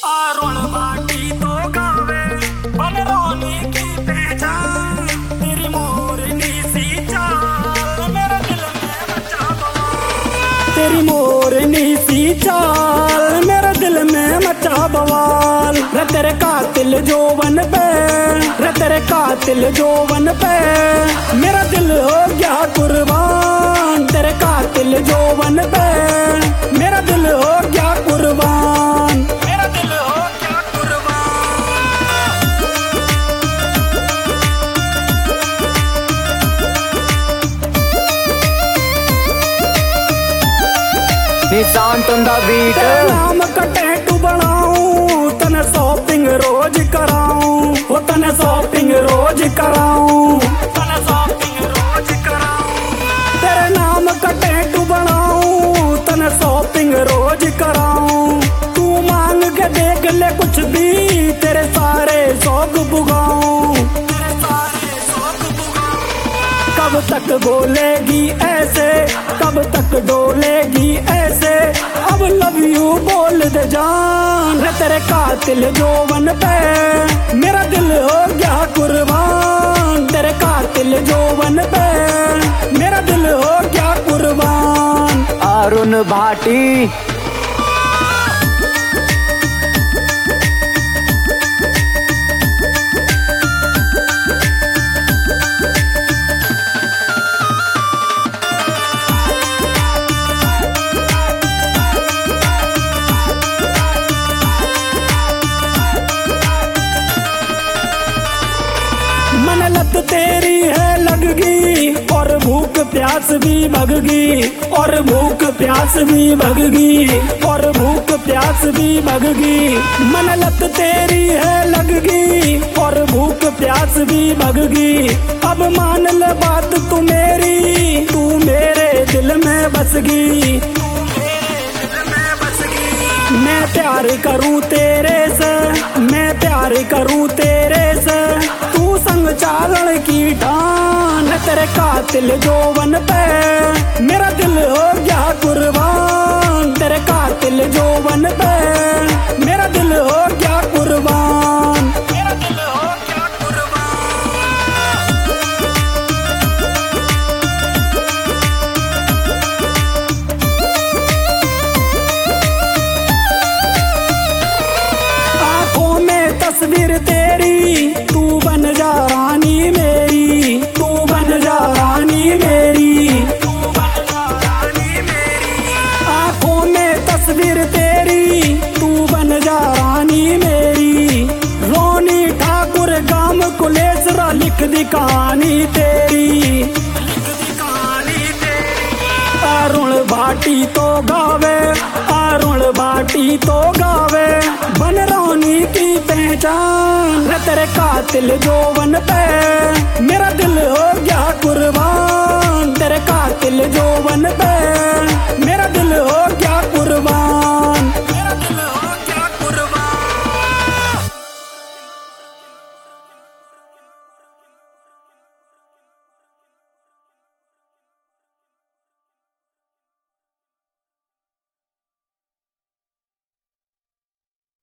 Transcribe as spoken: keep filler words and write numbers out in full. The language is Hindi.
अरुण भाटी तो गावे बनरोनी की पहचान, तेरी मोरनी सी चाल मेरे दिल में मचा बवाल, तेरी मोरनी सी चाल मेरे दिल में मचा बवाल। रे तेरे कातिल जोवन पे, रे तेरे कातिल जोवन पे मेरा दिल हो गया कुर्बान, तेरे कातिल जोवन पे मेरा दिल हो गया कुर्बान, मेरा दिल हो गया कुर्बान। निशान तुंदा बीट नाम का टैटू बनाऊं, तने शॉपिंग रोज कराऊं, वो तने शॉपिंग रोज कराऊं, तने शॉपिंग रोज कराऊं। तेरे नाम का टैटू बनाऊं, तने शॉपिंग रोज कराऊं। तू मांग के देख ले कुछ भी, तेरे सारे शौक बुगाऊं, तेरे सारे शौक बुगाऊं। कब तक बोलेगी ऐसे, कब तक डोलेगी ऐसे, अब लव यू बोल दे जान। रे तेरे कातिल जोवन पे मेरा दिल हो गया कुर्बान, तेरे कातिल जोवन पे मेरा दिल हो गया कुर्बान। अरुण भाटी मन लत तेरी है लगगी, और भूख प्यास भी भगगी, और भूख प्यास भी भगगी, और भूख प्यास भी भगगी। मन लत तेरी है लगगी, और भूख प्यास भी भगगी। अब मान ले बात तू मेरी, तू मेरे दिल में बसगी, मैं प्यार करूं तेरे से, मैं प्यार करूं तेरे से, तू संग चालन की ठान। तेरे कातिल जोवन पे मेरा दिल हो गया कुर्बान, तेरे कातिल जोवन पे मेरा दिल हो गया कुर्बान, मेरा दिल हो गया कुर्बान। आंखों में तस्वीर तेरी, तू बन जा रानी मेरी, तू बन जा रानी मेरी, तू बन जा रानी मेरी। आंखों में तस्वीर तेरी, तू बन जा रानी मेरी। रोनी ठाकुर गाम कुलेसरा लिख दी कहानी तेरी, लिख दी कहानी तेरी। अरुण भाटी तो गावे, अरुण भाटी तो गावे बनरोनी की पहचान। तेरे कातिल जोवन पे मेरा दिल